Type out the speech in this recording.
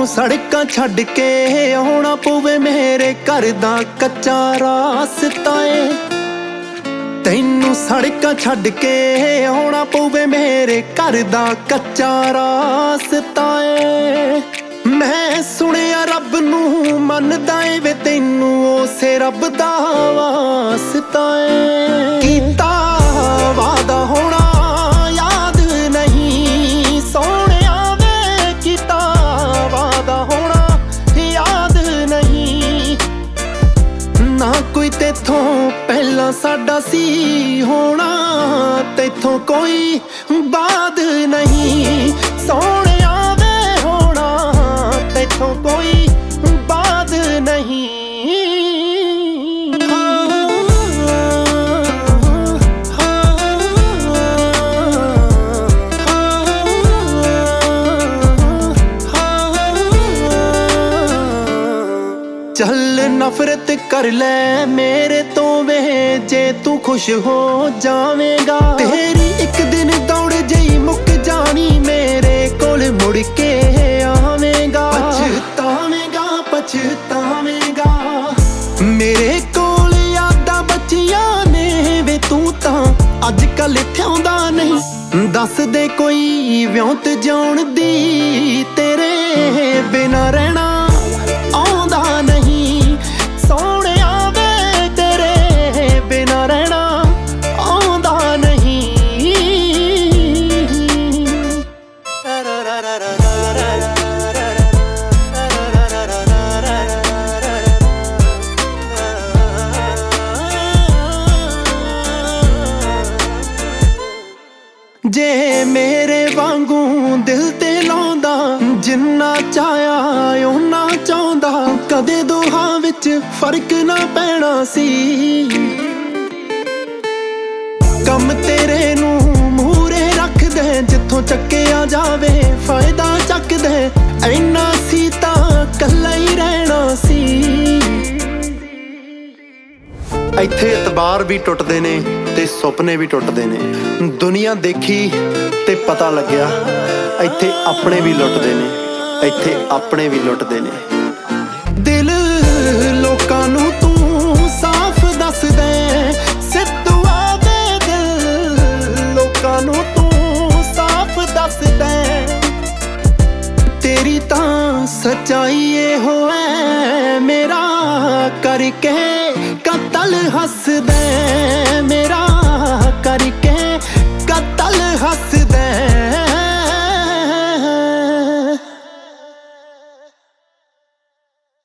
ਤੈਨੂੰ ਸੜਕਾਂ ਛੱਡ ਕੇ ਆਉਣਾ ਪਵੇ ਮੇਰੇ ਘਰ ਦਾ ਕੱਚਾ ਰਾਸਤਾ ਏ। ਤੈਨੂੰ ਸੜਕਾਂ ਛੱਡ ਕੇ ਆਉਣਾ ਪਵੇ ਮੇਰੇ ਘਰ ਦਾ ਕੱਚਾ ਰਾਸਤਾ ਏ। ਮੈਂ ਸੁਣਿਆ ਰੱਬ ਨੂੰ ਮੰਨਦਾ ਏ ਵੇ ਤੈਨੂੰ ਉਸੇ ਰੱਬ ਦਾ ਵਾਸਤਾ ਏ। ਕੀਤਾ ਵਾਦਾ ਹੋਣਾ ਯਾਦ ਨਹੀਂ ਸੋਹਣਿਆ ਵੇ, ਕੀਤਾ ਵਾਦਾ ਹੋਣਾ ਯਾਦ ਨਹੀਂ। ਨਾ ਕੋਈ ਤੇਥੋਂ ਪਹਿਲਾਂ ਸਾਡਾ ਸੀ ਹੋਣਾ, ਤੇਥੋਂ ਕੋਈ ਬਾਦ ਨਹੀਂ ਸੋਹਣਿਆ ਵੇ ਹੋਣਾ, ਤੇਥੋਂ ਕੋਈ ਬਾਦ ਨਹੀਂ। ਚੱਲ ਨਫ਼ਰਤ ਕਰ ਲੈ ਮੇਰੇ ਤੋਂ ਵੇ ਜੇ ਤੂੰ ਖੁਸ਼ ਹੋ ਜਾਵੇਂਗਾ। ਤੇਰੀ ਇੱਕ ਦਿਨ ਦੌੜ ਜਈ ਮੁੱਕ ਜਾਣੀ ਮੇਰੇ ਕੋਲ ਮੁੜ ਕੇ ਆਵੇਂਗਾ। ਪਛਤਾਵੇਂਗਾ ਪਛਤਾਵੇਂਗਾ, ਮੇਰੇ ਕੋਲ ਯਾਦਾਂ ਬਚੀਆਂ ਨੇ ਵੇ ਤੂੰ ਤਾਂ ਅੱਜ ਕੱਲ ਥਿਆਉਂਦਾ ਨਹੀਂ। ਦੱਸ ਦੇ ਕੋਈ ਵਿਉਂਤ ਜਿਉਣ ਦੀ ਤੇਰੇ ਬਿਨਾਂ ਰਹਿਣਾ ਆਉਂਦਾ ਨਹੀਂ ਸੋਹਣਿਆ ਵੇ, ਤੇਰੇ ਬਿਨਾਂ ਰਹਿਣਾ ਆਉਂਦਾ ਨਹੀਂ। ਜੇ ਮੇਰੇ ਵਾਂਗੂ ਦਿਲ ਤੇ ਲਾਉਂਦਾ ਜਿੰਨਾ ਚਾਹਿਆ ਓਨਾ ਚਾਹੁੰਦਾ, ਕਦੇ ਦੋਹਾਂ ਵਿੱਚ ਫਰਕ ਨਾ ਪੈਣਾ ਸੀ। ਕੰਮ ਤੇਰੇ ਨੂੰ ਮੂਹਰੇ ਰੱਖਦੇ ਜਿੱਥੋਂ ਚੱਕਿਆ ਜਾਵੇ ਫਾਇਦਾ ਚੱਕਦੇ, ਇੰਨਾ ਸੀ ਤਾਂ ਕੱਲਾ ਹੀ ਰਹਿਣਾ ਸੀ। ਇੱਥੇ ਇਤਬਾਰ ਵੀ ਟੁੱਟਦੇ ਨੇ ਤੇ ਸੁਪਨੇ ਵੀ ਟੁੱਟਦੇ ਨੇ। ਦੁਨੀਆ ਦੇਖੀ ਤੇ ਪਤਾ ਲੱਗਿਆ ਇੱਥੇ ਆਪਣੇ ਵੀ ਲੁੱਟਦੇ ਨੇ, ਇੱਥੇ ਆਪਣੇ ਵੀ ਲੁੱਟਦੇ ਨੇ। ਦਿਲ ਲੋਕਾਂ ਨੂੰ ਤੂੰ ਸਾਫ਼ ਦੱਸ ਦੇ ਸਿੱਧੂਆ ਦੇ, ਦਿਲ ਲੋਕਾਂ ਨੂੰ ਤੂੰ ਸਾਫ਼ ਦੱਸ ਦੇ। ਤੇਰੀ ਤਾਂ ਸੱਚਾਈ ਇਹੋ ਹੈ ਮੇਰਾ ਕਰਕੇ ਕਤਲ ਹੱਸਦੇ।